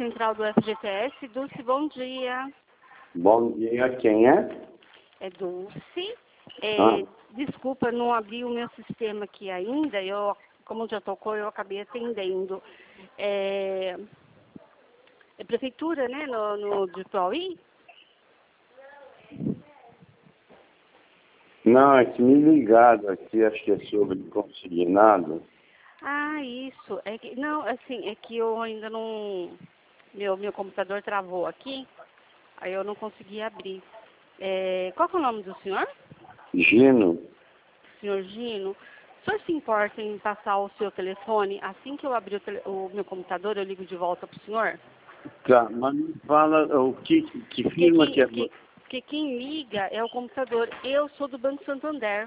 central do FGTS. Dulce, bom dia. Bom dia, quem é? É Dulce. Ah. Desculpa, não abri o meu sistema aqui ainda. Como já tocou, eu acabei atendendo. É prefeitura, né, no de Piauí? Não, é que me ligaram aqui, acho que é sobre consignado. Ah, isso. Não, assim, é que eu ainda não... Meu computador travou aqui, aí eu não consegui abrir. Qual que é o nome do senhor? Gino? Senhor Gino. O senhor se importa em passar o seu telefone? Assim que eu abrir o meu computador, eu ligo de volta para o senhor? Tá, mas me fala o que firma que é? Porque quem liga é o computador. Eu sou do Banco Santander.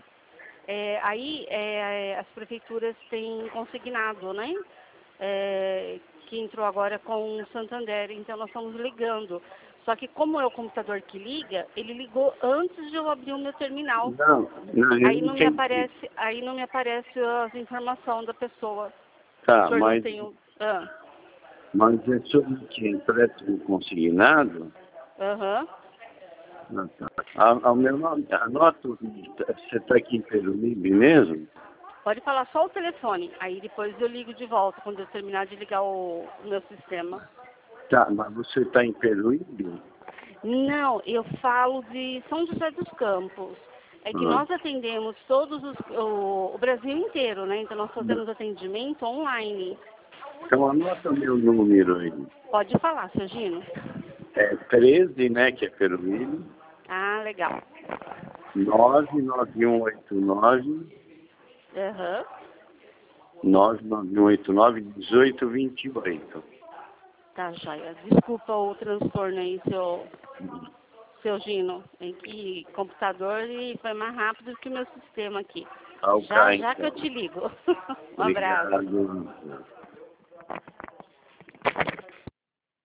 As prefeituras têm consignado, né? Que entrou agora com o Santander, então nós estamos ligando. Só que como é o computador que liga, ele ligou antes de eu abrir o meu terminal. Não, Aí não me aparece as informações da pessoa. Tá, O senhor não mas tem mas é sobre que empréstimo consignado? Aham. Ah, tá. Ao meu nome, anota, você está aqui em Peruíbe mesmo? Pode falar só o telefone, aí depois eu ligo de volta quando eu terminar de ligar o meu sistema. Tá, mas você está em Peruíbe? Não, eu falo de São José dos Campos. É que nós atendemos o Brasil inteiro, né? Então nós fazemos atendimento online. Então anota meu número aí. Pode falar, seu Gino. É 13, né, que é Peruíbe. Ah, legal. 99189 Aham. 99189-1828. Tá, joia. Desculpa o transtorno aí, seu Gino. É que computador e foi mais rápido que o meu sistema aqui. Já Então. que eu te ligo. Um abraço. Obrigado.